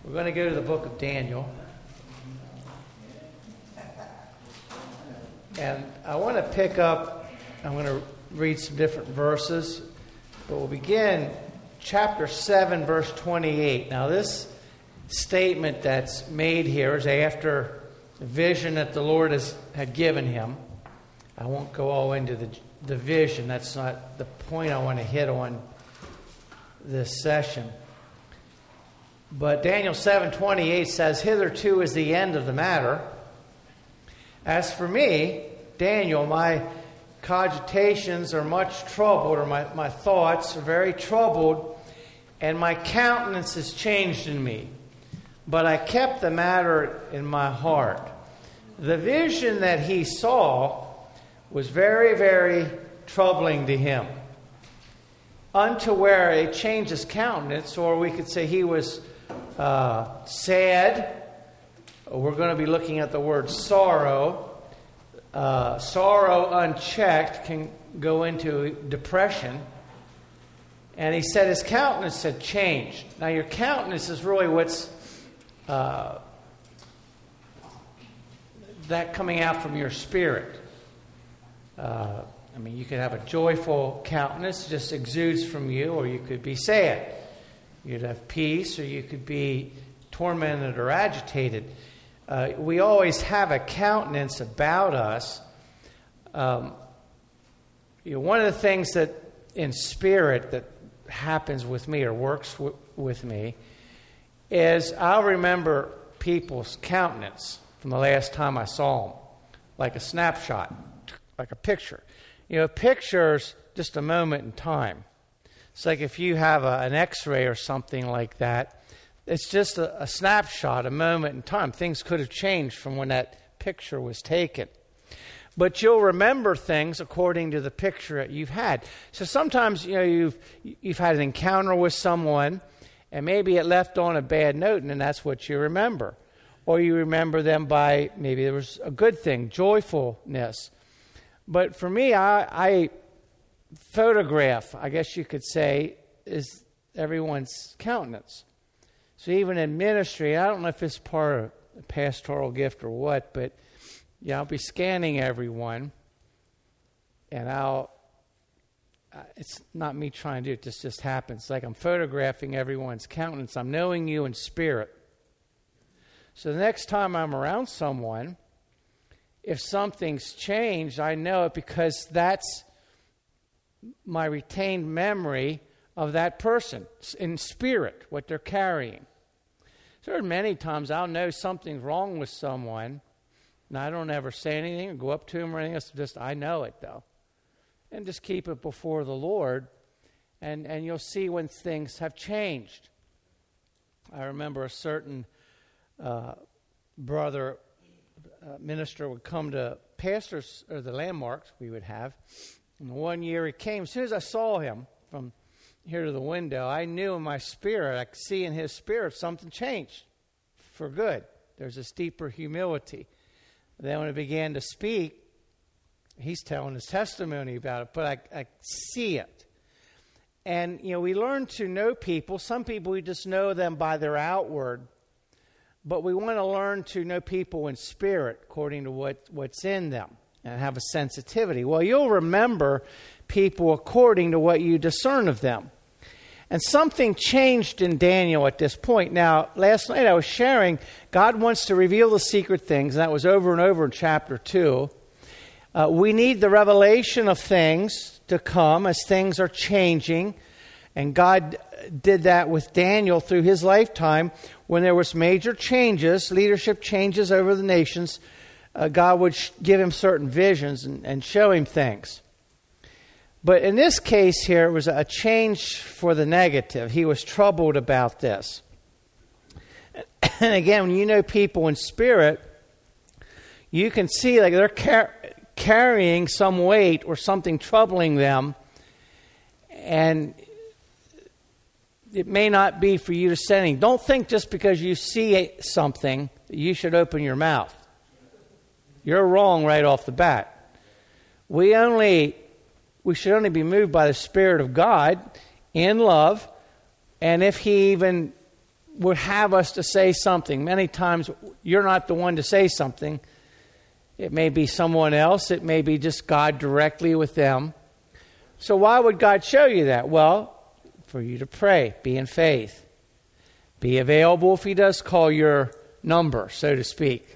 We're going to go to the book of Daniel. And I want to pick up, I'm going to read some different verses, but we'll begin chapter 7, verse 28. Now this statement that's made here is after the vision that the Lord had given him. I won't go all into the vision. That's not the point I want to hit on this session. But Daniel 7:28 says, "Hitherto is the end of the matter. As for me, Daniel, my cogitations are much troubled, or my thoughts are very troubled, and my countenance has changed in me. But I kept the matter in my heart." The vision that he saw was very, very troubling to him, unto where it changed his countenance, or we could say he was sad. We're going to be looking at the word sorrow. Sorrow unchecked can go into depression. And he said his countenance had changed. Now your countenance is really what's that coming out from your spirit. You could have a joyful countenance, just exudes from you, or you could be sad. You'd have peace, or you could be tormented or agitated. We always have a countenance about us. One of the things that in spirit that happens with me or works with me is I'll remember people's countenance from the last time I saw them, like a snapshot, like a picture. Pictures just a moment in time. It's like if you have an X-ray or something like that, it's just a snapshot, a moment in time. Things could have changed from when that picture was taken. But you'll remember things according to the picture that you've had. So sometimes, you've had an encounter with someone, and maybe it left on a bad note, and that's what you remember. Or you remember them by, maybe there was a good thing, joyfulness. But for me, I photograph, I guess you could say, is everyone's countenance. So even in ministry, I don't know if it's part of a pastoral gift or what, but I'll be scanning everyone, and it's not me trying to do it, this just happens. It's like I'm photographing everyone's countenance. I'm knowing you in spirit. So the next time I'm around someone, if something's changed, I know it because that's my retained memory of that person in spirit, what they're carrying. So there are many times I'll know something's wrong with someone, and I don't ever say anything or go up to them or anything else. Just I know it though, and just keep it before the Lord, and you'll see when things have changed. I remember a certain brother minister would come to pastors or the landmarks we would have. And one year he came. As soon as I saw him from here to the window, I knew in my spirit, I could see in his spirit something changed for good. There's this deeper humility. Then when he began to speak, he's telling his testimony about it, but I see it. And, we learn to know people. Some people, we just know them by their outward. But we want to learn to know people in spirit according to what's in them and have a sensitivity. Well, you'll remember people according to what you discern of them. And something changed in Daniel at this point. Now, last night I was sharing, God wants to reveal the secret things, and that was over and over in chapter 2. We need the revelation of things to come as things are changing. And God did that with Daniel through his lifetime. When there was major changes, leadership changes over the nations, God would give him certain visions and show him things. But in this case here, it was a change for the negative. He was troubled about this. And again, when you know people in spirit, you can see like they're carrying some weight or something troubling them. And it may not be for you to say anything. Don't think just because you see something that you should open your mouth. You're wrong right off the bat. We should only be moved by the Spirit of God in love. And if He even would have us to say something. Many times you're not the one to say something. It may be someone else. It may be just God directly with them. So why would God show you that? Well, for you to pray, be in faith. Be available if he does call your number, so to speak.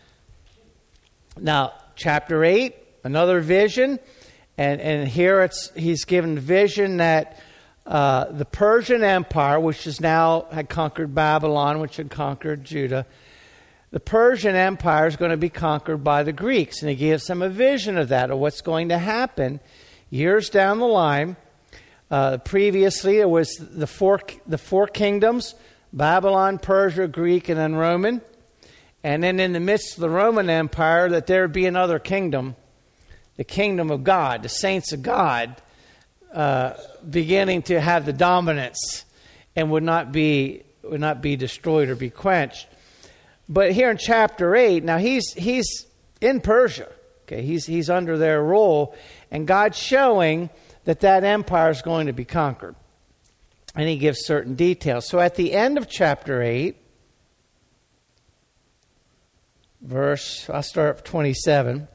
Now, chapter 8, another vision. And here he's given vision that the Persian Empire, which had conquered Babylon, which had conquered Judah, the Persian Empire is going to be conquered by the Greeks. And he gives them a vision of that, of what's going to happen years down the line. Previously, it was the four kingdoms, Babylon, Persia, Greek, and then Roman. And then in the midst of the Roman Empire, that there would be another kingdom, the kingdom of God, the saints of God, beginning to have the dominance and would not be destroyed or be quenched. But here in chapter 8, now he's in Persia. Okay, he's under their rule, and God's showing that empire is going to be conquered. And he gives certain details. So at the end of chapter 8, I'll start at 27.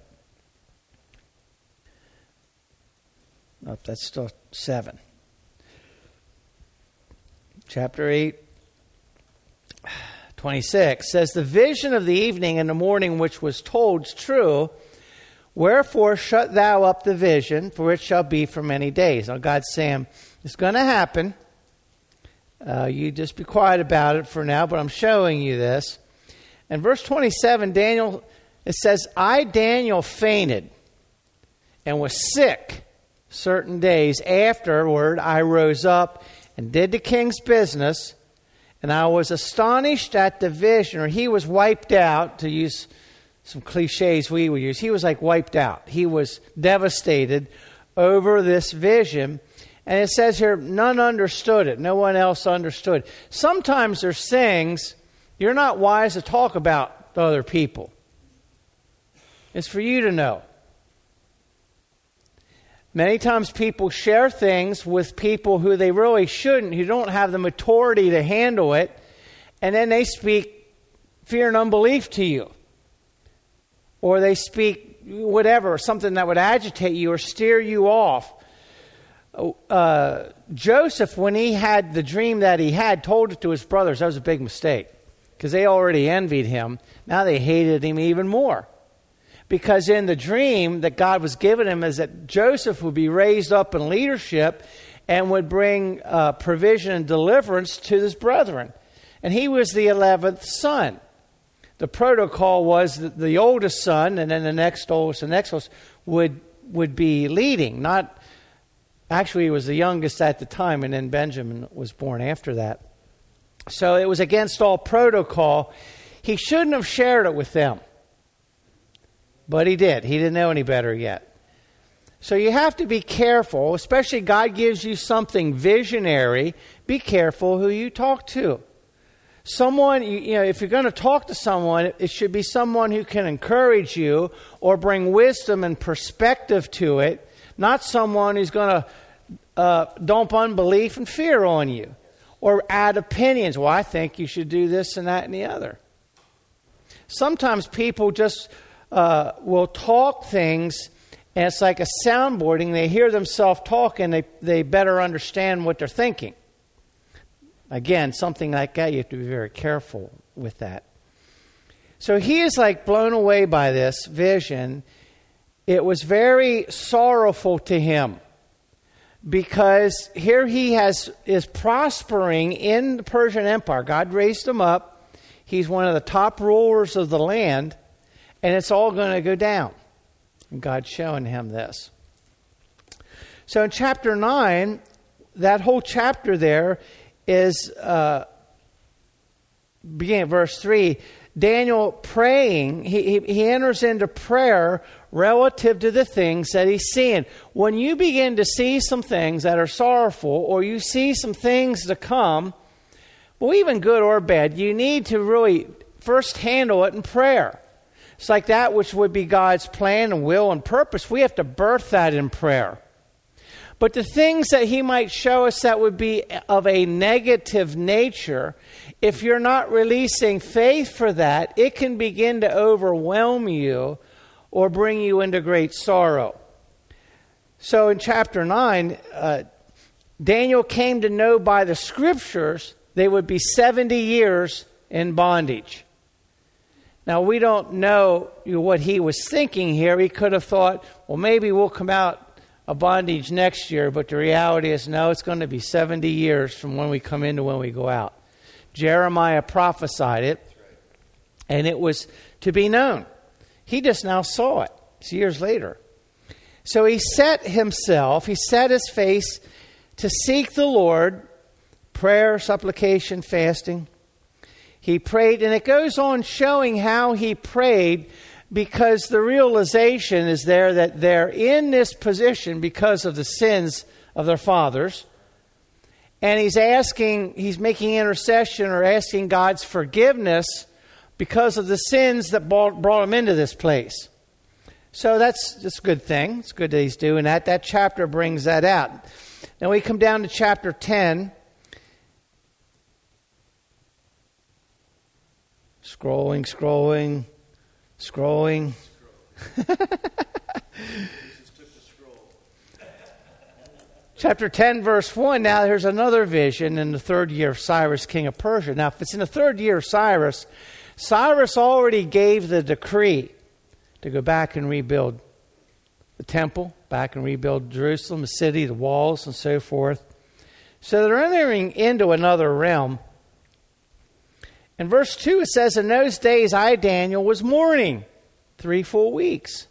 Nope, that's still 7. Chapter 8, 26 says, the vision of the evening and the morning which was told is true. Wherefore shut thou up the vision, for it shall be for many days. Now God's saying, it's going to happen. You just be quiet about it for now, but I'm showing you this. And verse 27, Daniel, it says, I, Daniel, fainted and was sick certain days. Afterward, I rose up and did the king's business, and I was astonished at the vision, or he was wiped out, to use some cliches we would use. He was like wiped out. He was devastated over this vision. And it says here, none understood it. No one else understood. Sometimes there's things you're not wise to talk about to other people. It's for you to know. Many times people share things with people who they really shouldn't, who don't have the maturity to handle it, and then they speak fear and unbelief to you. Or they speak whatever, something that would agitate you or steer you off. Joseph, when he had the dream that he had, told it to his brothers. That was a big mistake, because they already envied him. Now they hated him even more. Because in the dream that God was giving him is that Joseph would be raised up in leadership and would bring provision and deliverance to his brethren. And he was the 11th son. The protocol was that the oldest son, and then the next oldest would be leading. Actually, he was the youngest at the time, and then Benjamin was born after that. So it was against all protocol. He shouldn't have shared it with them. But he did. He didn't know any better yet. So you have to be careful, especially God gives you something visionary. Be careful who you talk to. Someone, if you're going to talk to someone, it should be someone who can encourage you or bring wisdom and perspective to it, not someone who's going to dump unbelief and fear on you or add opinions. Well, I think you should do this and that and the other. Sometimes people just will talk things, and it's like a soundboarding. They hear themselves talk, and they better understand what they're thinking. Again, something like that, you have to be very careful with that. So he is like blown away by this vision. It was very sorrowful to him, because here he is prospering in the Persian Empire. God raised him up. He's one of the top rulers of the land. And it's all going to go down. And God's showing him this. So in chapter 9, that whole chapter there is, beginning at verse 3, Daniel praying, he enters into prayer relative to the things that he's seeing. When you begin to see some things that are sorrowful, or you see some things to come, well, even good or bad, you need to really first handle it in prayer. It's like that which would be God's plan and will and purpose. We have to birth that in prayer. But the things that he might show us that would be of a negative nature, if you're not releasing faith for that, it can begin to overwhelm you or bring you into great sorrow. So in chapter 9, Daniel came to know by the scriptures they would be 70 years in bondage. Now, we don't know what he was thinking here. He could have thought, well, maybe we'll come out of bondage next year, but the reality is, no, it's going to be 70 years from when we come in to when we go out. Jeremiah prophesied it, and it was to be known. He just now saw it. It's years later. So he set his face to seek the Lord, prayer, supplication, fasting. He prayed, and it goes on showing how he prayed, because the realization is there that they're in this position because of the sins of their fathers. And he's making intercession or asking God's forgiveness because of the sins that brought him into this place. So that's a good thing. It's good that he's doing that. That chapter brings that out. Then we come down to chapter 10. Scrolling. Chapter 10, verse 1. Now there's another vision in the 3rd year of Cyrus, king of Persia. Now, if it's in the 3rd year of Cyrus already gave the decree to go back and rebuild the temple, back and rebuild Jerusalem, the city, the walls, and so forth. So they're entering into another realm. In verse 2, it says, in those days I, Daniel, was mourning 3 full weeks.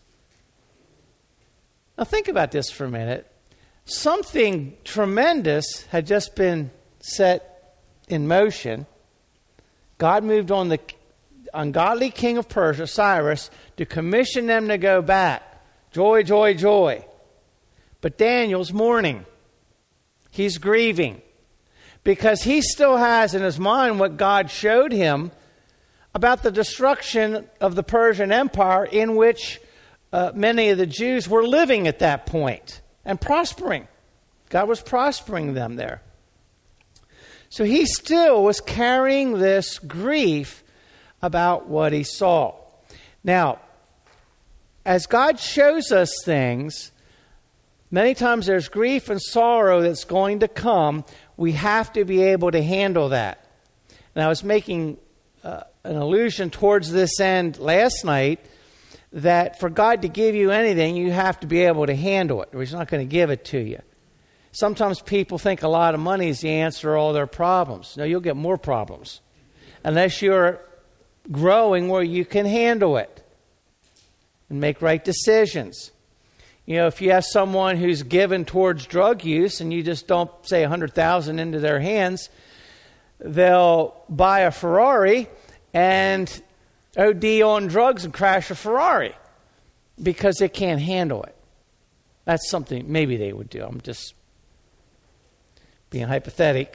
Now think about this for a minute. Something tremendous had just been set in motion. God moved on the ungodly king of Persia, Cyrus, to commission them to go back. Joy, joy, joy. But Daniel's mourning. He's grieving. Because he still has in his mind what God showed him about the destruction of the Persian Empire, in which many of the Jews were living at that point and prospering. God was prospering them there. So he still was carrying this grief about what he saw. Now, as God shows us things, many times there's grief and sorrow that's going to come. We have to be able to handle that. And I was making an allusion towards this end last night, that for God to give you anything, you have to be able to handle it, or he's not going to give it to you. Sometimes people think a lot of money is the answer to all their problems. No, you'll get more problems unless you're growing where you can handle it and make right decisions. You know, if you have someone who's given towards drug use and you just don't say $100,000 into their hands, they'll buy a Ferrari and OD on drugs and crash a Ferrari because they can't handle it. That's something maybe they would do. I'm just being hypothetical.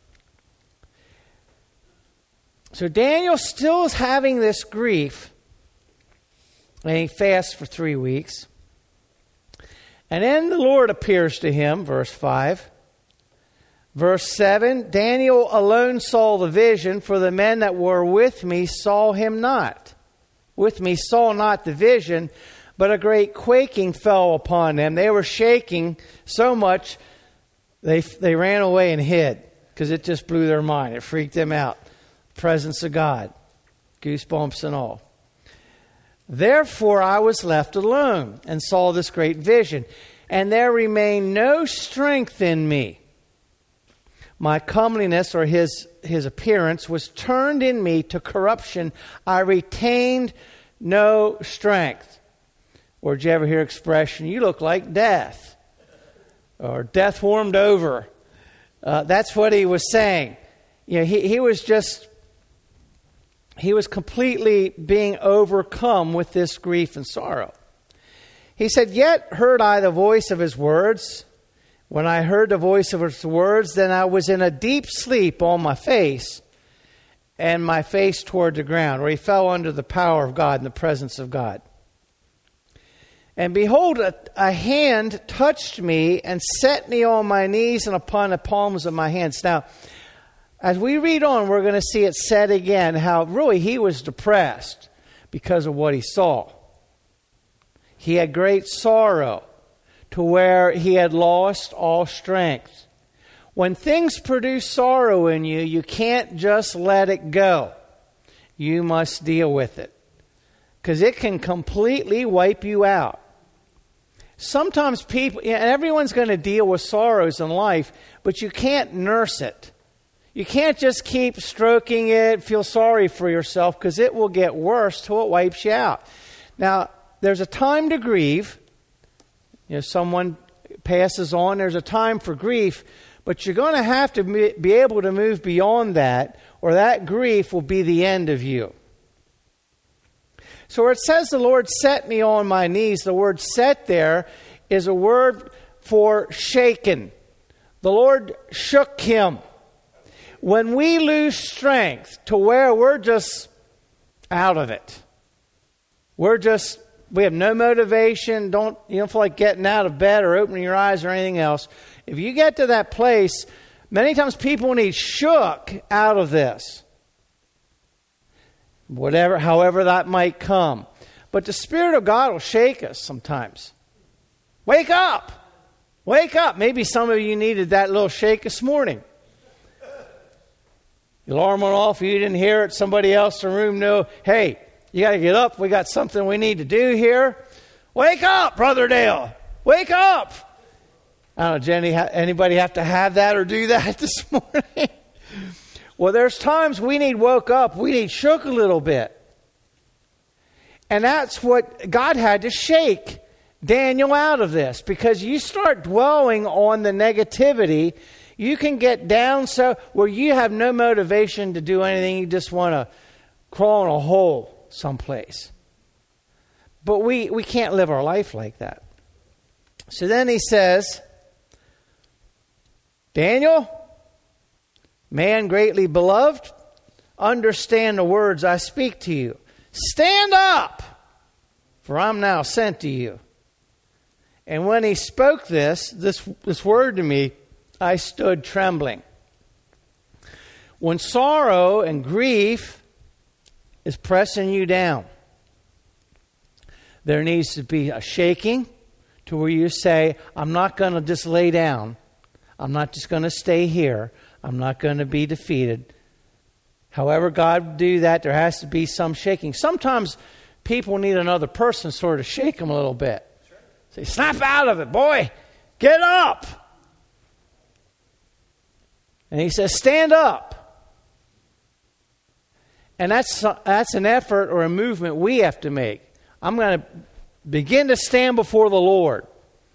So Daniel still is having this grief, and he fasts for 3 weeks. And then the Lord appears to him, verse 5. Verse 7, Daniel alone saw the vision, for the men that were with me saw him not. With me saw not the vision, but a great quaking fell upon them. They were shaking so much, they ran away and hid, because it just blew their mind. It freaked them out. Presence of God. Goosebumps and all. Therefore I was left alone and saw this great vision, and there remained no strength in me. My comeliness, or his appearance, was turned in me to corruption. I retained no strength. Or did you ever hear expression, you look like death? Or death warmed over. That's what he was saying. You know, he was completely being overcome with this grief and sorrow. He said, yet heard I the voice of his words. When I heard the voice of his words, then I was in a deep sleep on my face, and my face toward the ground, where he fell under the power of God and the presence of God. And behold, a hand touched me and set me on my knees and upon the palms of my hands. Now, as we read on, we're going to see it said again how really he was depressed because of what he saw. He had great sorrow to where he had lost all strength. When things produce sorrow in you, you can't just let it go. You must deal with it, because it can completely wipe you out. Sometimes people, and everyone's going to deal with sorrows in life, but you can't nurse it. You can't just keep stroking it, feel sorry for yourself, because it will get worse till it wipes you out. Now, there's a time to grieve. Someone passes on, there's a time for grief, but you're going to have to be able to move beyond that, or that grief will be the end of you. So where it says the Lord set me on my knees, the word set there is a word for shaken. The Lord shook him. When we lose strength to where we're just out of it, we have no motivation, you don't feel like getting out of bed or opening your eyes or anything else. If you get to that place, many times people need shook out of this. However that might come. But the Spirit of God will shake us sometimes. Wake up! Wake up! Maybe some of you needed that little shake this morning. The alarm went off, you didn't hear it, somebody else in the room knew, hey, you got to get up, we got something we need to do here. Wake up, Brother Dale! Wake up! I don't know, Jenny, anybody have to have that or do that this morning? Well, there's times we need woke up, we need shook a little bit. And that's what God had to shake Daniel out of this, because you start dwelling on the negativity, you can get down so where you have no motivation to do anything. You just want to crawl in a hole someplace. But we can't live our life like that. So then he says, Daniel, man greatly beloved, understand the words I speak to you. Stand up, for I'm now sent to you. And when he spoke this word to me, I stood trembling. When sorrow and grief is pressing you down, there needs to be a shaking to where you say, I'm not going to just lay down. I'm not just going to stay here. I'm not going to be defeated. However God would do that, there has to be some shaking. Sometimes people need another person sort of shake them a little bit. Say, snap out of it, boy. Get up. And he says, stand up. And that's an effort or a movement we have to make. I'm going to begin to stand before the Lord,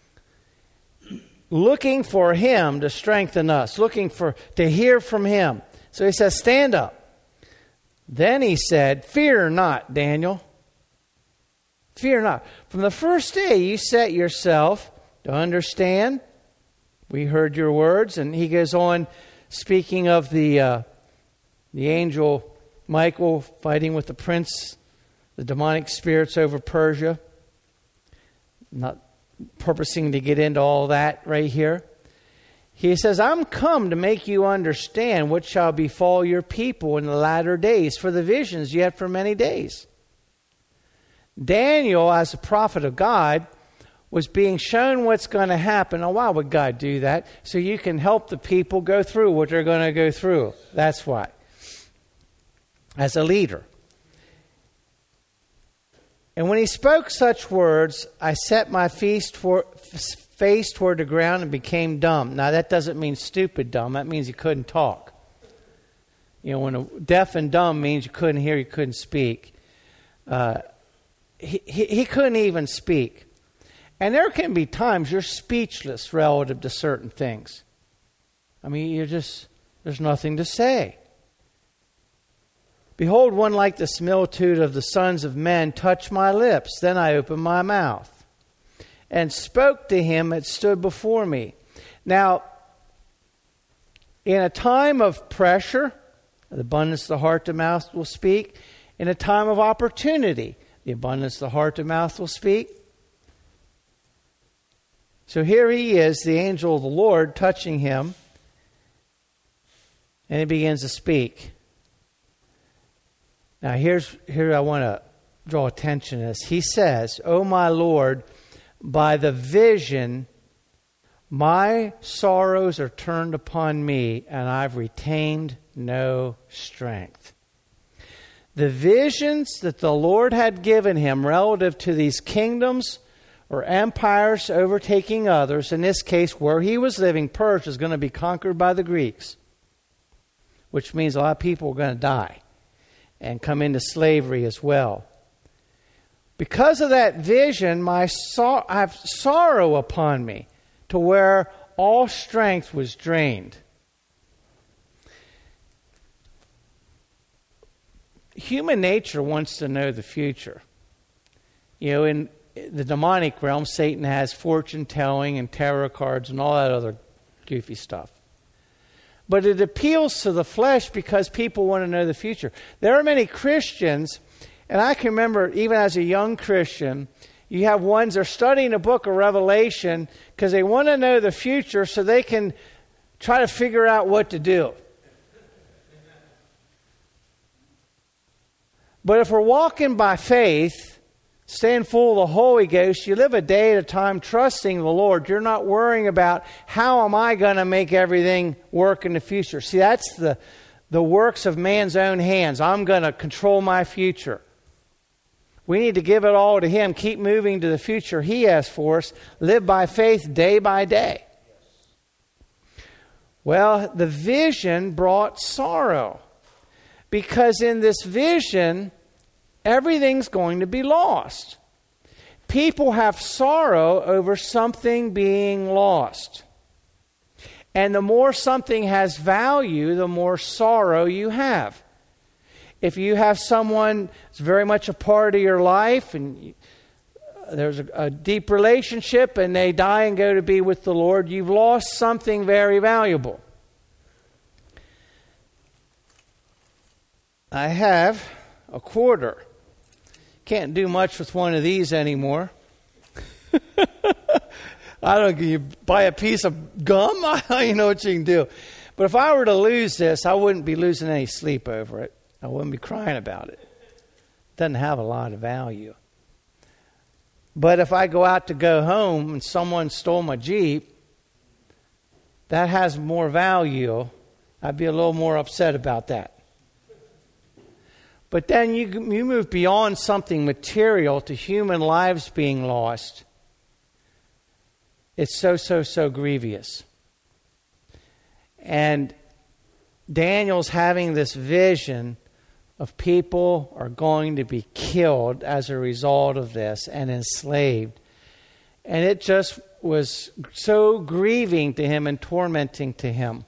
looking for Him to strengthen us, to hear from Him. So he says, stand up. Then he said, fear not, Daniel. Fear not. From the first day you set yourself to understand. We heard your words. And he goes on speaking of the angel Michael fighting with the prince, the demonic spirits over Persia. Not purposing to get into all that right here. He says, I'm come to make you understand what shall befall your people in the latter days, for the visions you had for many days. Daniel, as a prophet of God, was being shown what's going to happen. Now, why would God do that? So you can help the people go through what they're going to go through. That's why. As a leader. And when he spoke such words, I set my face toward the ground and became dumb. Now, that doesn't mean stupid dumb. That means he couldn't talk. When a deaf and dumb means you couldn't hear, you couldn't speak. He couldn't even speak. And there can be times you're speechless relative to certain things. I mean, there's nothing to say. Behold, one like the similitude of the sons of men touched my lips. Then I opened my mouth and spoke to him that stood before me. Now, in a time of pressure, the abundance of the heart, the mouth will speak. In a time of opportunity, the abundance of the heart, the mouth will speak. So here he is, the angel of the Lord, touching him. And he begins to speak. Now here I want to draw attention to this. He says, "O my Lord, by the vision, my sorrows are turned upon me, and I've retained no strength." The visions that the Lord had given him relative to these kingdoms or empires overtaking others, in this case where he was living, Persia, is going to be conquered by the Greeks, which means a lot of people are going to die and come into slavery as well. Because of that vision, I have sorrow upon me, to where all strength was drained. Human nature wants to know the future. You know, in the demonic realm, Satan has fortune telling and tarot cards and all that other goofy stuff. But it appeals to the flesh because people want to know the future. There are many Christians, and I can remember even as a young Christian, you have ones that are studying the book of Revelation because they want to know the future so they can try to figure out what to do. But if we're walking by faith, staying full of the Holy Ghost, you live a day at a time trusting the Lord. You're not worrying about how am I going to make everything work in the future. See, that's the works of man's own hands. I'm going to control my future. We need to give it all to Him. Keep moving to the future He has for us. Live by faith day by day. Well, the vision brought sorrow. Because in this vision, everything's going to be lost. People have sorrow over something being lost. And the more something has value, the more sorrow you have. If you have someone that's very much a part of your life and there's a deep relationship and they die and go to be with the Lord, you've lost something very valuable. I have a quarter. Can't do much with one of these anymore. You buy a piece of gum? I don't even know what you can do. But if I were to lose this, I wouldn't be losing any sleep over it. I wouldn't be crying about it. It doesn't have a lot of value. But if I go out to go home and someone stole my Jeep, that has more value. I'd be a little more upset about that. But then you move beyond something material to human lives being lost. It's so grievous. And Daniel's having this vision of people are going to be killed as a result of this and enslaved. And it just was so grieving to him and tormenting to him.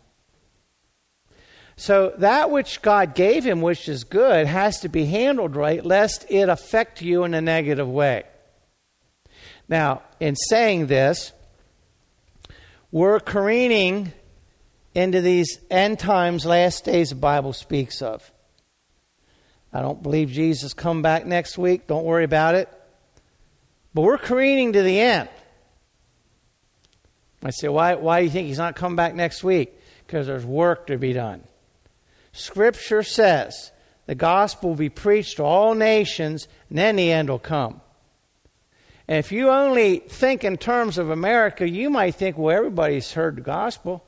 So that which God gave him, which is good, has to be handled right, lest it affect you in a negative way. Now, in saying this, we're careening into these end times, last days the Bible speaks of. I don't believe Jesus come back next week. Don't worry about it. But we're careening to the end. I say, why do you think He's not coming back next week? Because there's work to be done. Scripture says the gospel will be preached to all nations, and then the end will come. And if you only think in terms of America, you might think, well, everybody's heard the gospel.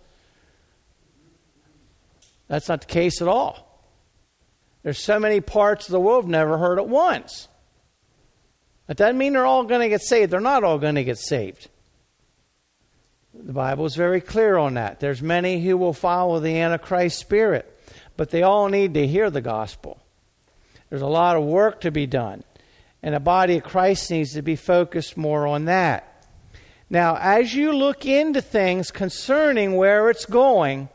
That's not the case at all. There's so many parts of the world never heard it once. That doesn't mean they're all going to get saved. They're not all going to get saved. The Bible is very clear on that. There's many who will follow the Antichrist spirit, but they all need to hear the gospel. There's a lot of work to be done, and the body of Christ needs to be focused more on that. Now, as you look into things concerning where it's going,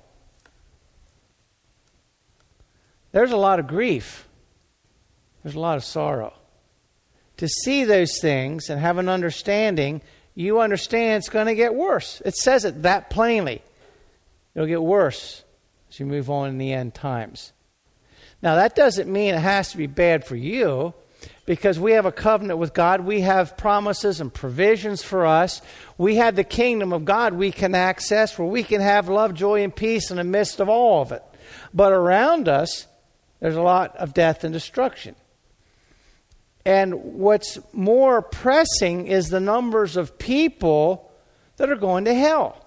there's a lot of grief. There's a lot of sorrow. To see those things and have an understanding, you understand it's going to get worse. It says it that plainly. It'll get worse as you move on in the end times. Now, that doesn't mean it has to be bad for you, because we have a covenant with God. We have promises and provisions for us. We have the kingdom of God we can access, where we can have love, joy, and peace in the midst of all of it. But around us, there's a lot of death and destruction. And what's more pressing is the numbers of people that are going to hell.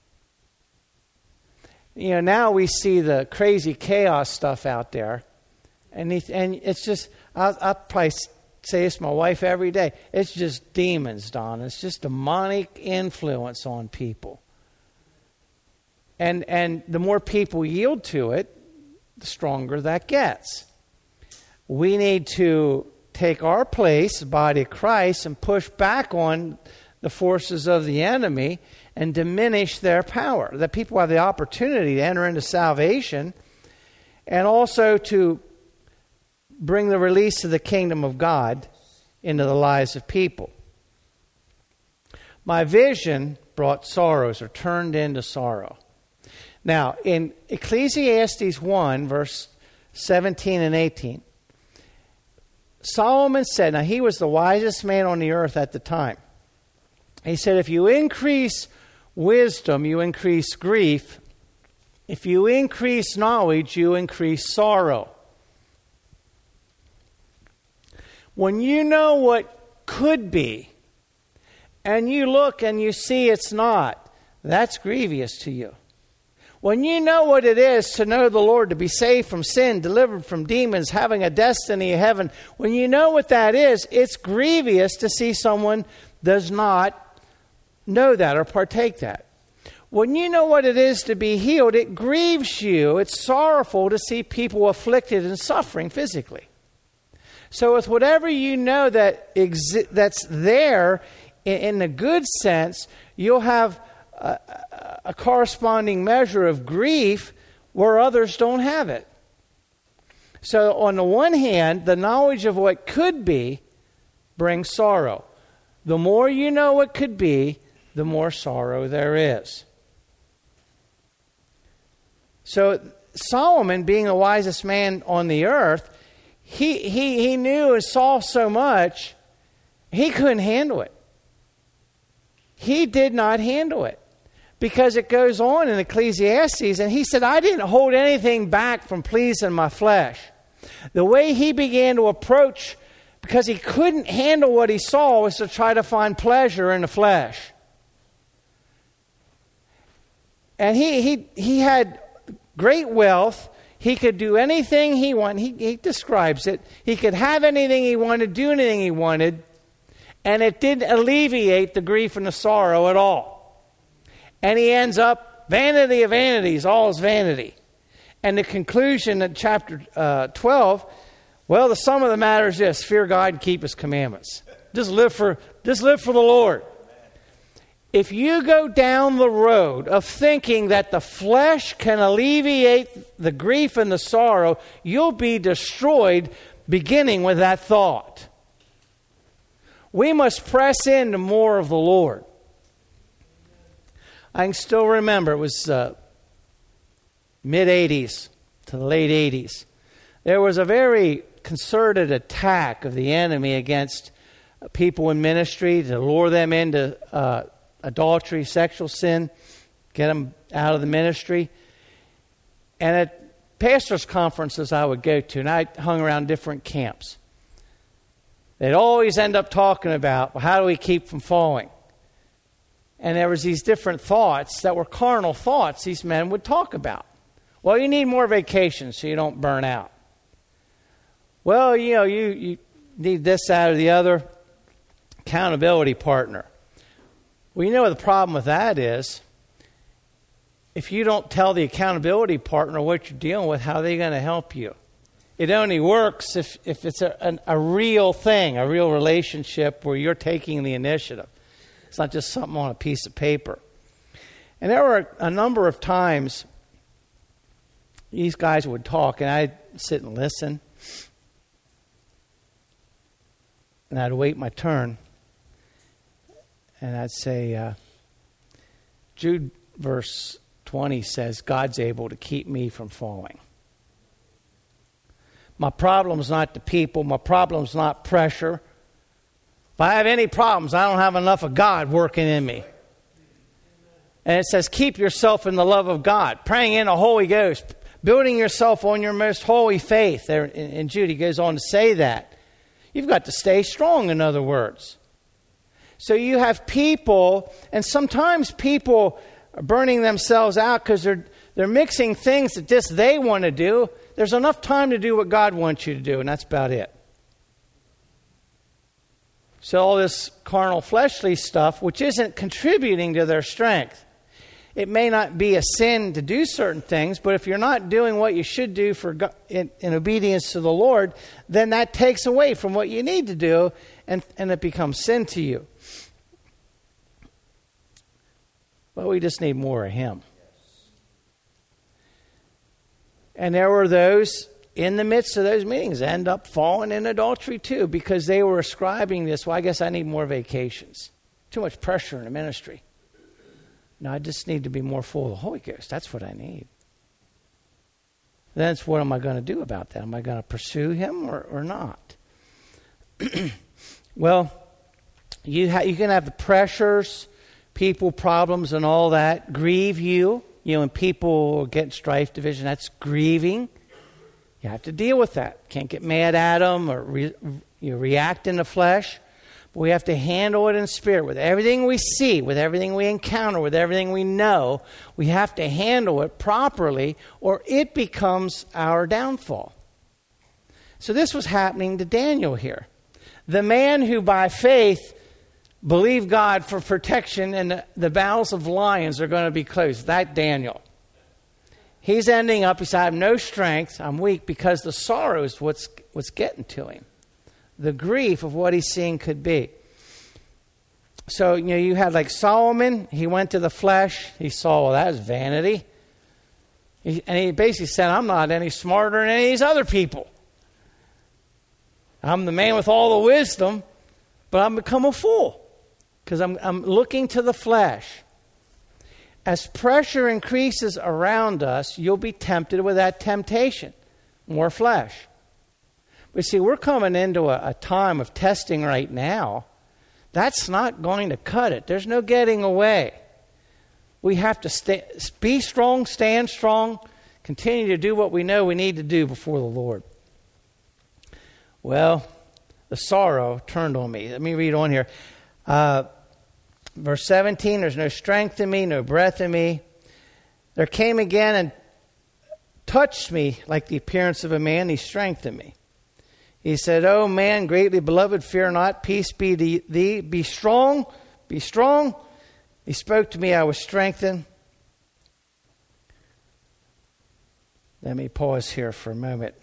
You know, now we see the crazy chaos stuff out there. And it's just, I'll probably say this to my wife every day. It's just demons, Don. It's just demonic influence on people. And the more people yield to it, the stronger that gets. We need to take our place, the body of Christ, and push back on the forces of the enemy and diminish their power. That people have the opportunity to enter into salvation and also to bring the release of the kingdom of God into the lives of people. My vision brought sorrows or turned into sorrow. Now, in Ecclesiastes 1, verse 17 and 18, Solomon said, now he was the wisest man on the earth at the time. He said, if you increase wisdom, you increase grief. If you increase knowledge, you increase sorrow. When you know what could be, and you look and you see it's not, that's grievous to you. When you know what it is to know the Lord, to be saved from sin, delivered from demons, having a destiny of heaven, when you know what that is, it's grievous to see someone does not know that or partake that. When you know what it is to be healed, it grieves you. It's sorrowful to see people afflicted and suffering physically. So with whatever you know that's there in the good sense, you'll have a corresponding measure of grief where others don't have it. So on the one hand, the knowledge of what could be brings sorrow. The more you know what could be, the more sorrow there is. So Solomon, being the wisest man on the earth, he knew and saw so much, he couldn't handle it. He did not handle it. Because it goes on in Ecclesiastes, and he said, I didn't hold anything back from pleasing my flesh. The way he began to approach, because he couldn't handle what he saw, was to try to find pleasure in the flesh. And he had great wealth. He could do anything he wanted. He describes it. He could have anything he wanted, do anything he wanted, and it didn't alleviate the grief and the sorrow at all. And he ends up, vanity of vanities, all is vanity. And the conclusion in chapter 12, well, the sum of the matter is this: fear God and keep His commandments. Just live for the Lord. If you go down the road of thinking that the flesh can alleviate the grief and the sorrow, you'll be destroyed beginning with that thought. We must press into more of the Lord. I can still remember, it was mid-'80s to the late 80s. There was a very concerted attack of the enemy against people in ministry to lure them into adultery, sexual sin, get them out of the ministry. And at pastors' conferences I would go to, and I hung around different camps, they'd always end up talking about, well, how do we keep from falling? And there was these different thoughts that were carnal thoughts these men would talk about. Well, you need more vacation so you don't burn out. Well, you need this, that, or the other. Accountability partner. Well, you know what the problem with that is? If you don't tell the accountability partner what you're dealing with, how are they going to help you? It only works if it's a real thing, a real relationship where you're taking the initiative. It's not just something on a piece of paper. And there were a number of times these guys would talk, and I'd sit and listen. And I'd wait my turn. And I'd say, Jude verse 20 says, God's able to keep me from falling. My problem's not the people. My problem's not pressure. If I have any problems, I don't have enough of God working in me. And it says, keep yourself in the love of God, praying in the Holy Ghost, building yourself on your most holy faith. There in Jude, he goes on to say that. You've got to stay strong, in other words. So you have people, and sometimes people are burning themselves out because they're mixing things that just they want to do. There's enough time to do what God wants you to do, and that's about it. So all this carnal, fleshly stuff, which isn't contributing to their strength. It may not be a sin to do certain things, but if you're not doing what you should do for God, in obedience to the Lord, then that takes away from what you need to do, and it becomes sin to you. But we just need more of Him. And there were those in the midst of those meetings end up falling in adultery too, because they were ascribing this, well, I guess I need more vacations. Too much pressure in the ministry. No, I just need to be more full of the Holy Ghost. That's what I need. Then it's, what am I going to do about that? Am I going to pursue Him or not? Well, you can have the pressures, people, problems, and all that grieve you. You know, when people get strife, division, that's grieving. You have to deal with that. Can't get mad at them or react in the flesh. But we have to handle it in spirit. With everything we see, with everything we encounter, with everything we know, we have to handle it properly or it becomes our downfall. So this was happening to Daniel here. The man who by faith believed God for protection and the bowels of lions are going to be closed. That Daniel. He's ending up, he said, I have no strength, I'm weak, because the sorrow is what's getting to him. The grief of what he's seeing could be. So, you had like Solomon, he went to the flesh, he saw, well, that is vanity. And he basically said, I'm not any smarter than any of these other people. I'm the man with all the wisdom, but I've become a fool because I'm looking to the flesh. As pressure increases around us, you'll be tempted with that temptation. More flesh. But see, we're coming into a time of testing right now. That's not going to cut it. There's no getting away. We have to be strong, stand strong, continue to do what we know we need to do before the Lord. Well, the sorrow turned on me. Let me read on here. Verse 17, there's no strength in me, no breath in me. There came again and touched me like the appearance of a man. He strengthened me. He said, O man, greatly beloved, fear not. Peace be to thee. Be strong. Be strong. He spoke to me. I was strengthened. Let me pause here for a moment.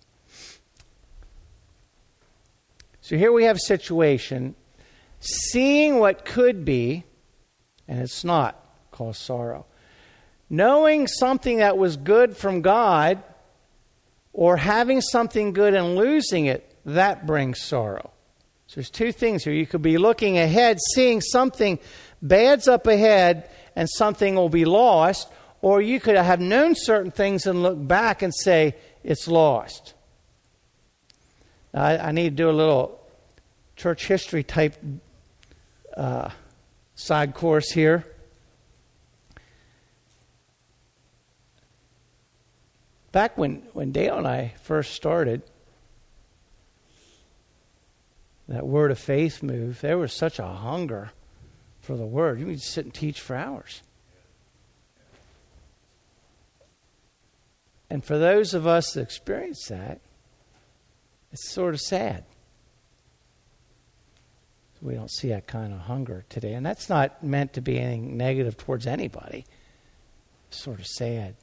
So here we have a situation. Seeing what could be, and it's not, cause sorrow. Knowing something that was good from God, or having something good and losing it, that brings sorrow. So there's two things here. You could be looking ahead, seeing something bad's up ahead, and something will be lost, or you could have known certain things and look back and say, it's lost. Now, I need to do a little church history type side course here. Back when Dale and I first started, that word of faith move, there was such a hunger for the word. You could sit and teach for hours. And for those of us that experience that, it's sort of sad. We don't see that kind of hunger today. And that's not meant to be anything negative towards anybody. It's sort of sad.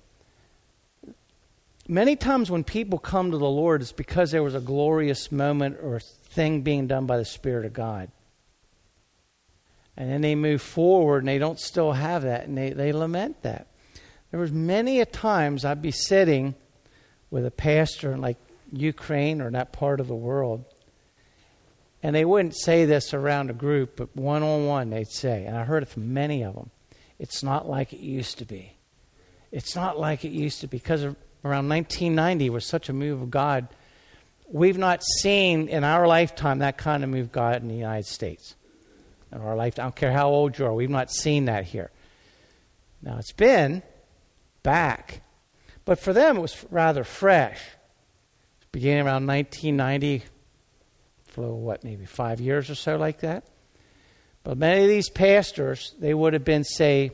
Many times when people come to the Lord, it's because there was a glorious moment or thing being done by the Spirit of God. And then they move forward and they don't still have that, and they lament that. There was many a times I'd be sitting with a pastor in like Ukraine or in that part of the world, and they wouldn't say this around a group, but one-on-one they'd say, and I heard it from many of them, it's not like it used to be. It's not like it used to be. Because around 1990 was such a move of God. We've not seen in our lifetime that kind of move of God in the United States. In our lifetime, I don't care how old you are, we've not seen that here. Now, it's been back. But for them, it was rather fresh. Beginning around 1990, for maybe 5 years or so like that. But many of these pastors, they would have been, say,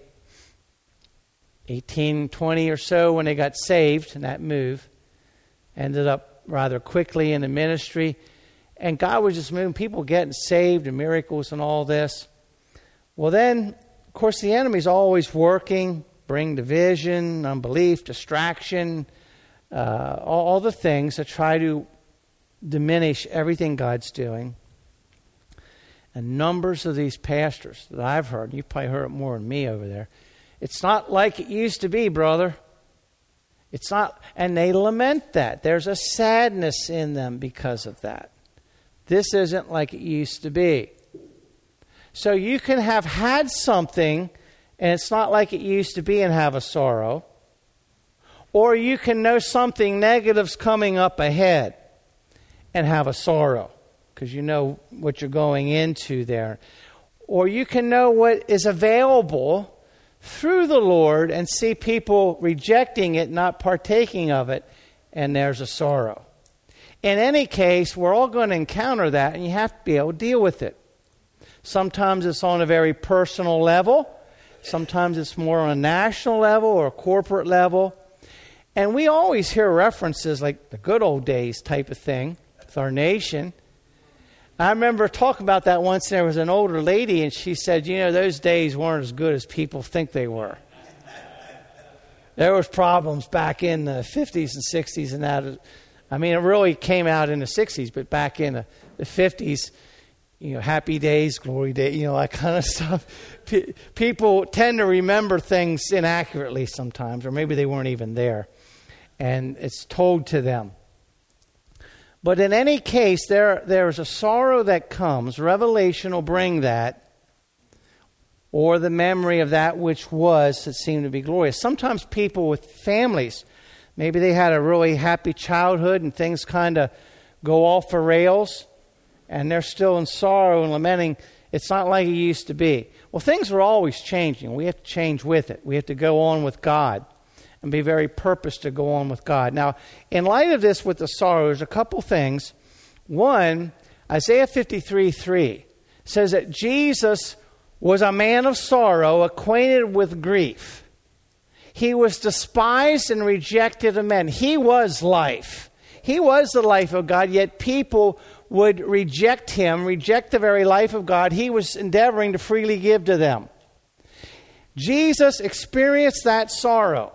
18, 20 or so when they got saved in that move. Ended up rather quickly in the ministry. And God was just moving, people getting saved and miracles and all this. Well then, of course, the enemy's always working, bring division, unbelief, distraction, all the things that try to diminish everything God's doing. And numbers of these pastors that I've heard, you probably heard it more than me over there, it's not like it used to be, brother. It's not, and they lament that. There's a sadness in them because of that. This isn't like it used to be. So you can have had something, and it's not like it used to be, and have a sorrow. Or you can know something negative's coming up ahead and have a sorrow, because you know what you're going into there. Or you can know what is available through the Lord and see people rejecting it, not partaking of it, and there's a sorrow. In any case, we're all going to encounter that, and you have to be able to deal with it. Sometimes it's on a very personal level. Sometimes it's more on a national level or a corporate level. And we always hear references like the good old days type of thing with our nation. I remember talking about that once. There was an older lady, and she said, those days weren't as good as people think they were. There was problems back in the 50s and 60s and that. I mean, it really came out in the 60s, but back in the 50s, happy days, glory days, that kind of stuff. People tend to remember things inaccurately sometimes, or maybe they weren't even there. And it's told to them. But in any case, there's a sorrow that comes. Revelation will bring that, or the memory of that which was that seemed to be glorious. Sometimes people with families, maybe they had a really happy childhood and things kind of go off the rails, and they're still in sorrow and lamenting, it's not like it used to be. Well, things are always changing. We have to change with it. We have to go on with God and be very purposed to go on with God. Now, in light of this with the sorrow, there's a couple things. One, Isaiah 53:3 says that Jesus was a man of sorrow, acquainted with grief. He was despised and rejected of men. He was life. He was the life of God, yet people would reject him, reject the very life of God he was endeavoring to freely give to them. Jesus experienced that sorrow.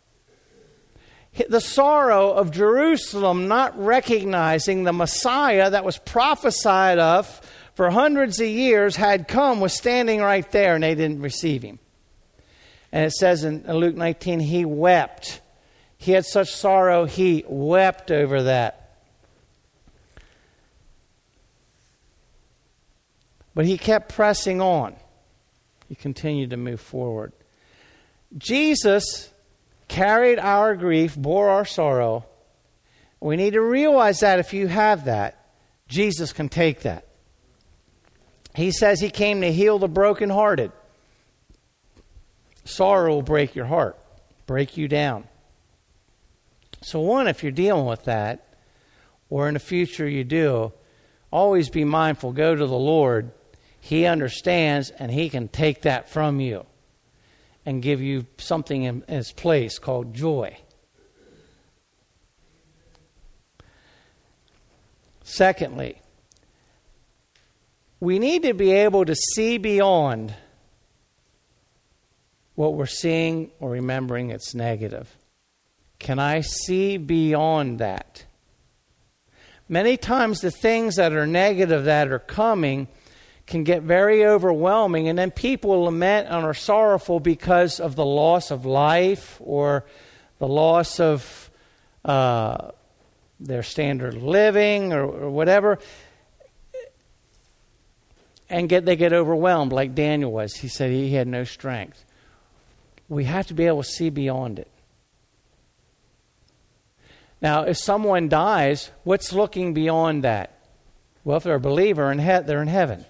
The sorrow of Jerusalem not recognizing the Messiah that was prophesied of for hundreds of years had come, was standing right there, and they didn't receive him. And it says in Luke 19, he wept. He had such sorrow, he wept over that. But he kept pressing on. He continued to move forward. Jesus carried our grief, bore our sorrow. We need to realize that if you have that, Jesus can take that. He says he came to heal the brokenhearted. Sorrow will break your heart, break you down. So one, if you're dealing with that, or in the future you do, always be mindful, go to the Lord. He understands, and he can take that from you and give you something in its place called joy. Secondly, we need to be able to see beyond what we're seeing or remembering that's negative. Can I see beyond that? Many times the things that are negative that are coming can get very overwhelming, and then people lament and are sorrowful because of the loss of life or the loss of their standard of living or whatever, and they get overwhelmed like Daniel was. He said he had no strength. We have to be able to see beyond it. Now, if someone dies, what's looking beyond that? Well, if they're a believer, they're in heaven.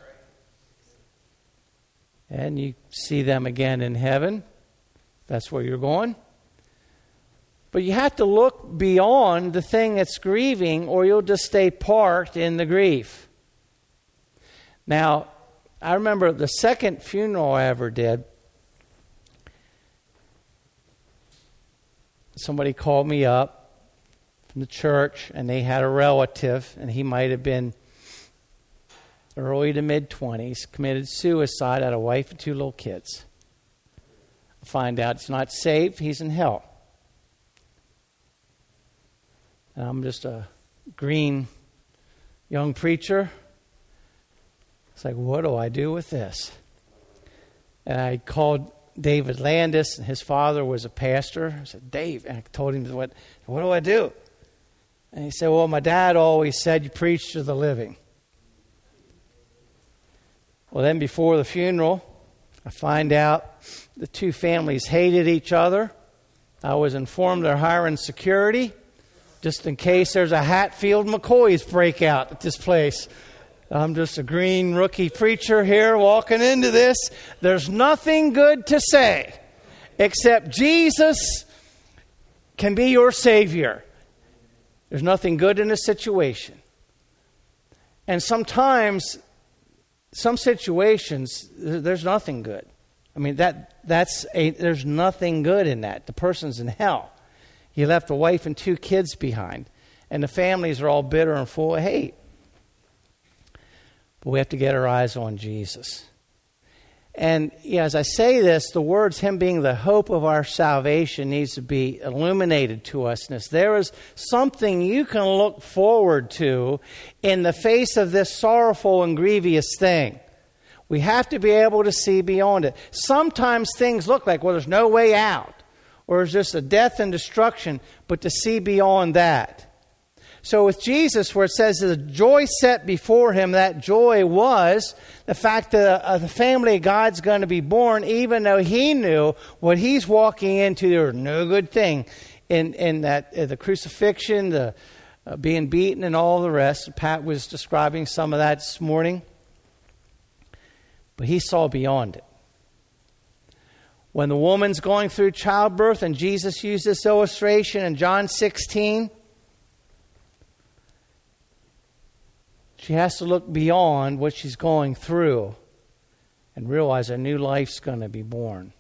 And you see them again in heaven. That's where you're going. But you have to look beyond the thing that's grieving, or you'll just stay parked in the grief. Now, I remember the second funeral I ever did. Somebody called me up from the church, and they had a relative, and he might have been early to mid-20s, committed suicide, had a wife and 2 little kids. I find out he's not saved, he's in hell. And I'm just a green young preacher. It's like, what do I do with this? And I called David Landis, and his father was a pastor. I said, Dave, and I told him, what do I do? And he said, well, my dad always said you preach to the living. Well, then before the funeral, I find out the 2 families hated each other. I was informed they're hiring security just in case there's a Hatfield McCoys breakout at this place. I'm just a green rookie preacher here walking into this. There's nothing good to say except Jesus can be your Savior. There's nothing good in the situation. And sometimes, some situations, there's nothing good. I mean, there's nothing good in that. The person's in hell. He left a wife and 2 kids behind. And the families are all bitter and full of hate. But we have to get our eyes on Jesus. And as I say this, the words, Him being the hope of our salvation, needs to be illuminated to us. There is something you can look forward to in the face of this sorrowful and grievous thing. We have to be able to see beyond it. Sometimes things look like, well, there's no way out, or it's just a death and destruction, but to see beyond that. So with Jesus, where it says the joy set before Him, that joy was the fact that the family of God's going to be born, even though He knew what He's walking into, there was no good thing in that the crucifixion, the being beaten, and all the rest. Pat was describing some of that this morning. But He saw beyond it. When the woman's going through childbirth, and Jesus used this illustration in John 16, she has to look beyond what she's going through and realize a new life's going to be born.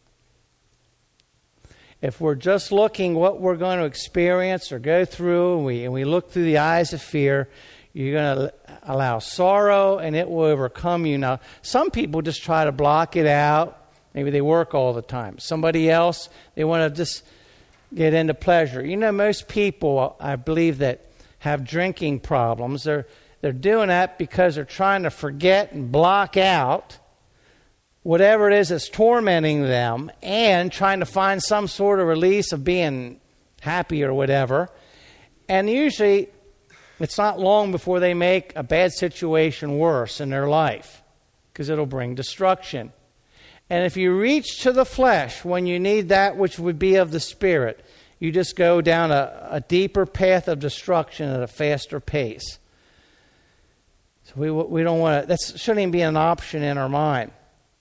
If we're just looking what we're going to experience or go through, and we look through the eyes of fear, you're going to allow sorrow, and it will overcome you. Now, some people just try to block it out. Maybe they work all the time. Somebody else, they want to just get into pleasure. You know, most people, I believe, that have drinking problems, they're doing that because they're trying to forget and block out whatever it is that's tormenting them and trying to find some sort of release of being happy or whatever. And usually it's not long before they make a bad situation worse in their life because it'll bring destruction. And if you reach to the flesh when you need that which would be of the Spirit, you just go down a deeper path of destruction at a faster pace. So we don't want to, that shouldn't even be an option in our mind.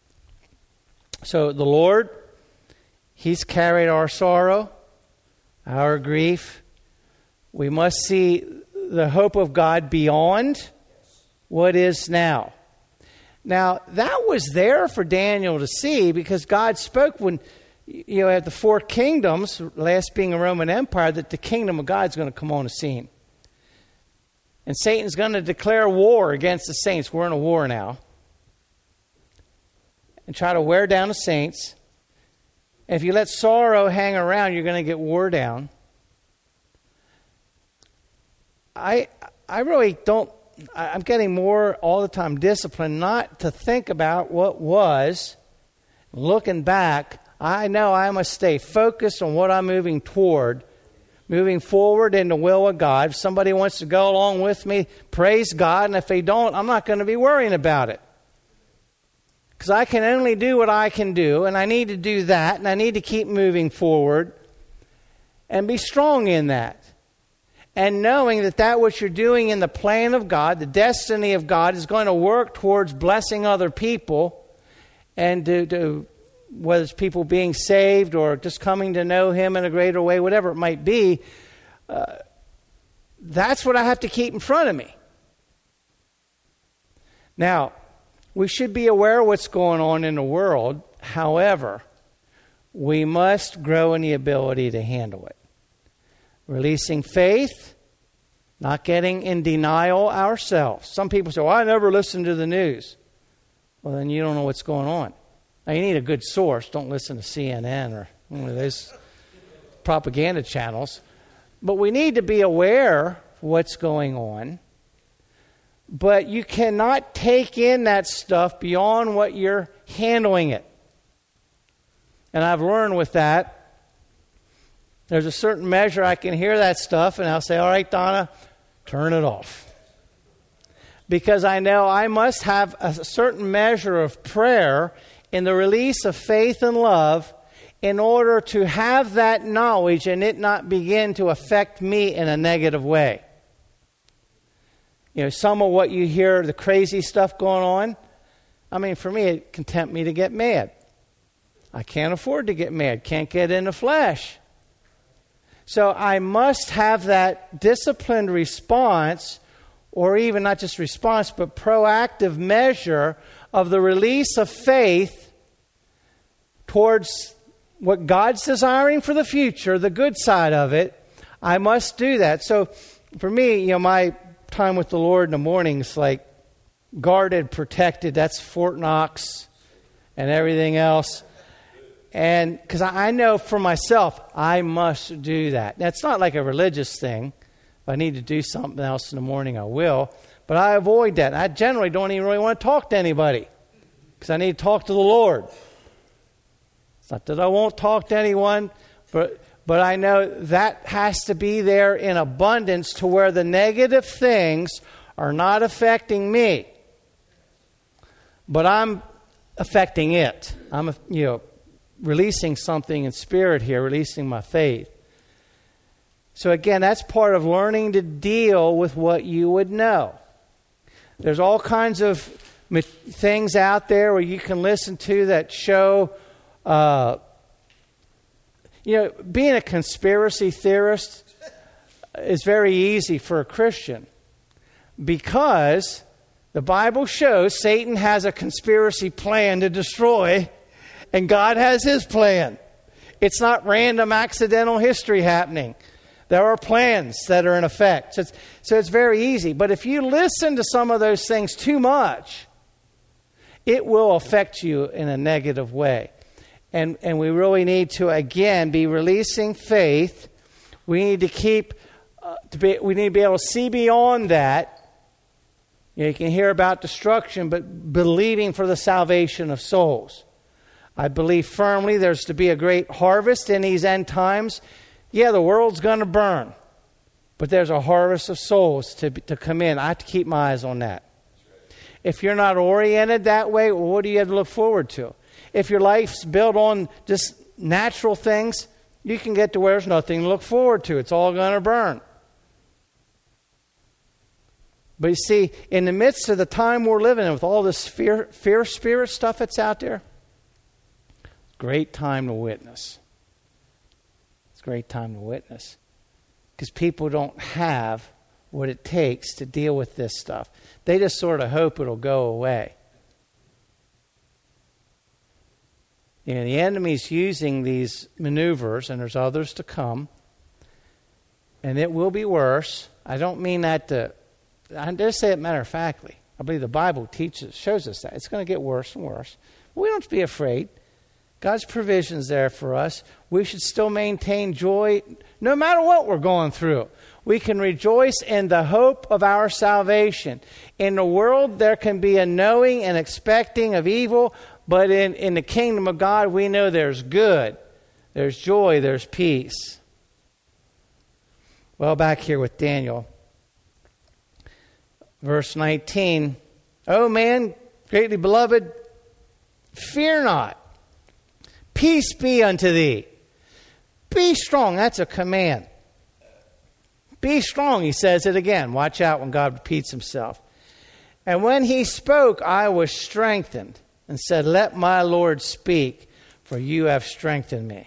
So the Lord, He's carried our sorrow, our grief. We must see the hope of God beyond what is now. Now, that was there for Daniel to see because God spoke when, at the 4 kingdoms, last being a Roman Empire, that the kingdom of God is going to come on the scene. And Satan's going to declare war against the saints. We're in a war now. And try to wear down the saints. And if you let sorrow hang around, you're going to get wore down. I really don't, I'm getting more all the time disciplined not to think about what was. Looking back, I know I must stay focused on what I'm moving toward, moving forward in the will of God. If somebody wants to go along with me, praise God. And if they don't, I'm not going to be worrying about it. Because I can only do what I can do, and I need to do that, and I need to keep moving forward and be strong in that. And knowing that which you're doing in the plan of God, the destiny of God, is going to work towards blessing other people and to whether it's people being saved or just coming to know Him in a greater way, whatever it might be, that's what I have to keep in front of me. Now, we should be aware of what's going on in the world. However, we must grow in the ability to handle it. Releasing faith, not getting in denial ourselves. Some people say, well, I never listen to the news. Well, then you don't know what's going on. Now, you need a good source. Don't listen to CNN or one of those propaganda channels. But we need to be aware of what's going on. But you cannot take in that stuff beyond what you're handling it. And I've learned with that, there's a certain measure I can hear that stuff and I'll say, all right, Donna, turn it off. Because I know I must have a certain measure of prayer in the release of faith and love in order to have that knowledge and it not begin to affect me in a negative way. You know, some of what you hear, the crazy stuff going on, I mean, for me, it can tempt me to get mad. I can't afford to get mad, can't get in the flesh. So I must have that disciplined response, or even not just response, but proactive measure of the release of faith towards what God's desiring for the future, the good side of it. I must do that. So for me, you know, my time with the Lord in the morning is like guarded, protected. That's Fort Knox and everything else. And because I know for myself, I must do that. That's not like a religious thing. If I need to do something else in the morning, I will. But I avoid that. I generally don't even really want to talk to anybody because I need to talk to the Lord. It's not that I won't talk to anyone, but I know that has to be there in abundance to where the negative things are not affecting me. But I'm affecting it. I'm, releasing something in spirit here, releasing my faith. So again, that's part of learning to deal with what you would know. There's all kinds of things out there where you can listen to that show, being a conspiracy theorist is very easy for a Christian because the Bible shows Satan has a conspiracy plan to destroy, and God has His plan. It's not random, accidental history happening. There are plans that are in effect. So it's very easy. But if you listen to some of those things too much, it will affect you in a negative way. And we really need to, again, be releasing faith. We need to we need to be able to see beyond that. You can hear about destruction, but believing for the salvation of souls. I believe firmly there's to be a great harvest in these end times. Yeah, the world's going to burn, but there's a harvest of souls to come in. I have to keep my eyes on that. If you're not oriented that way, well, what do you have to look forward to? If your life's built on just natural things, you can get to where there's nothing to look forward to. It's all going to burn. But you see, in the midst of the time we're living in with all this fear spirit stuff that's out there, great time to witness. It's a great time to witness. Because people don't have what it takes to deal with this stuff. They just sort of hope it'll go away. The enemy's using these maneuvers, and there's others to come. And it will be worse. I don't mean that I just say it matter-of-factly. I believe the Bible shows us that. It's going to get worse and worse. We don't have to be afraid. God's provision's there for us. We should still maintain joy no matter what we're going through. We can rejoice in the hope of our salvation. In the world, there can be a knowing and expecting of evil, but in the kingdom of God, we know there's good, there's joy, there's peace. Well, back here with Daniel, verse 19, "O man, greatly beloved, fear not. Peace be unto thee." Be strong. That's a command. Be strong, he says it again. Watch out when God repeats himself. "And when he spoke, I was strengthened and said, let my Lord speak. for you have strengthened me.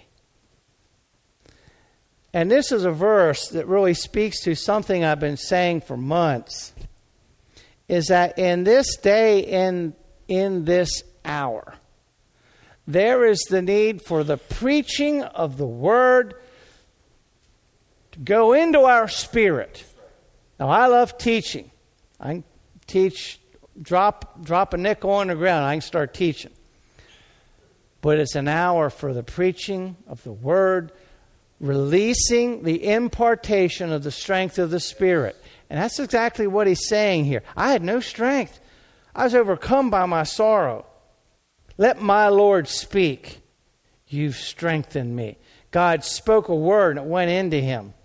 And this is a verse that really speaks to something I've been saying for months, is that in this day, in this hour, there is the need for the preaching of the Word to go into our spirit. Now, I love teaching. I can teach, drop a nickel on the ground, I can start teaching. But it's an hour for the preaching of the Word, releasing the impartation of the strength of the Spirit. And that's exactly what he's saying here. I had no strength. I was overcome by my sorrow. Let my Lord speak. You've strengthened me. God spoke a word and it went into him.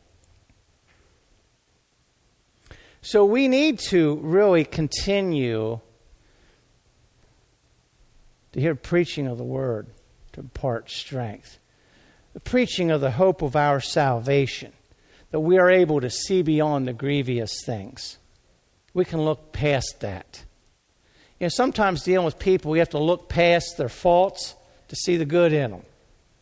So we need to really continue to hear preaching of the Word to impart strength. The preaching of the hope of our salvation, that we are able to see beyond the grievous things. We can look past that. You know, sometimes dealing with people, we have to look past their faults to see the good in them.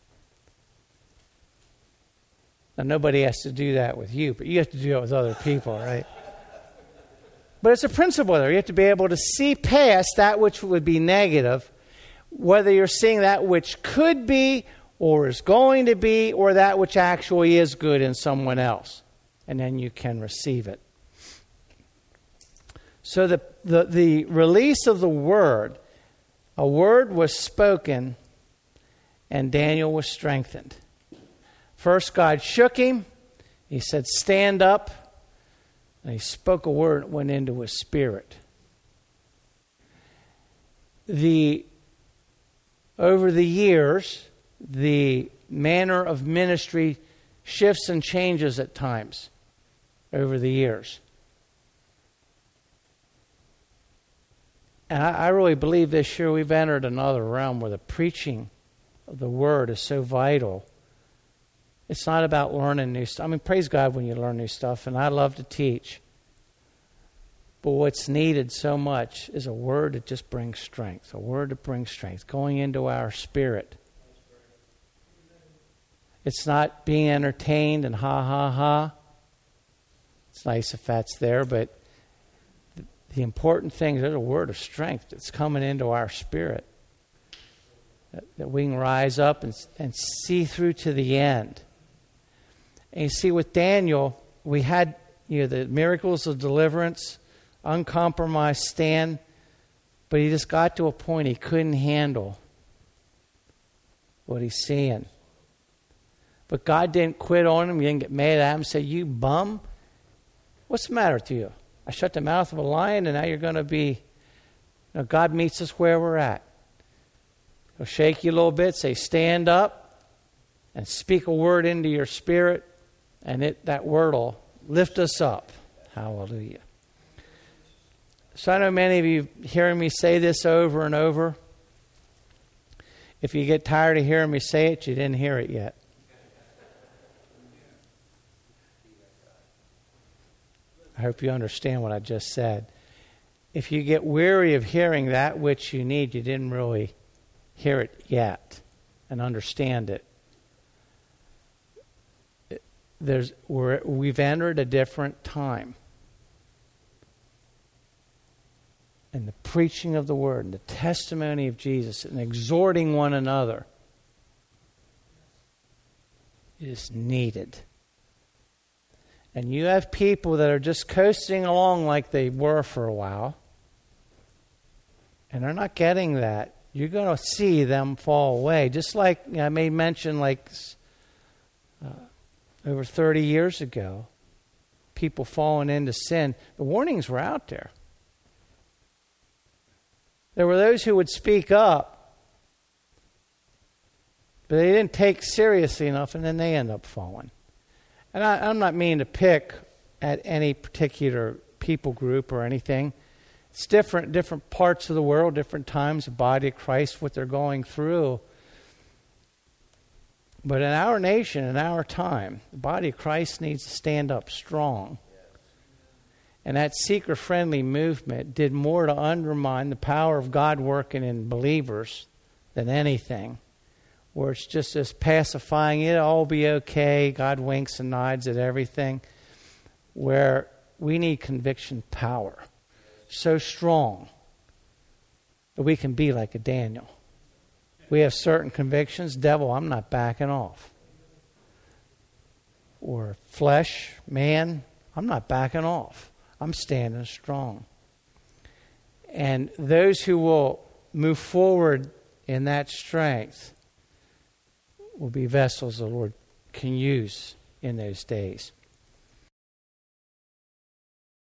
Now, nobody has to do that with you, but you have to do it with other people, right? But it's a principle there. You have to be able to see past that which would be negative, whether you're seeing that which could be or is going to be, or that which actually is good in someone else. And then you can receive it. So the release of the word, a word was spoken and Daniel was strengthened. First God shook him. He said, stand up. And he spoke a word that went into his spirit. Over the years, the manner of ministry shifts and changes at times over the years. And I really believe this year we've entered another realm where the preaching of the Word is so vital. It's not about learning new stuff. I mean, praise God when you learn new stuff, and I love to teach. But what's needed so much is a word that just brings strength, a word that brings strength, going into our spirit. It's not being entertained and ha, ha, ha. It's nice if that's there, but the important thing is there's a word of strength that's coming into our spirit. That we can rise up and see through to the end. And you see, with Daniel, we had the miracles of deliverance, uncompromised stand, but he just got to a point he couldn't handle what he's seeing. But God didn't quit on him. He didn't get mad at him and say, you bum, what's the matter with you? I shut the mouth of a lion and now you're going to be... God meets us where we're at. He'll shake you a little bit, say, stand up, and speak a word into your spirit, and that word will lift us up. Hallelujah. So I know many of you hearing me say this over and over. If you get tired of hearing me say it, you didn't hear it yet. I hope you understand what I just said. If you get weary of hearing that which you need, you didn't really hear it yet and understand it. We've entered a different time. And the preaching of the Word and the testimony of Jesus and exhorting one another is needed. And you have people that are just coasting along like they were for a while, and they're not getting that. You're going to see them fall away. Just like I made mention, over 30 years ago, people falling into sin. The warnings were out there. There were those who would speak up, but they didn't take seriously enough, and then they end up falling. And I'm not meaning to pick at any particular people group or anything. It's different parts of the world, different times, the body of Christ, what they're going through. But in our nation, in our time, the body of Christ needs to stand up strong. And that seeker-friendly movement did more to undermine the power of God working in believers than anything. where it's just this pacifying, it'll all be okay, God winks and nods at everything, where we need conviction power so strong that we can be like a Daniel. We have certain convictions. Devil, I'm not backing off. Or flesh, man, I'm not backing off. I'm standing strong. And those who will move forward in that strength will be vessels the Lord can use in those days.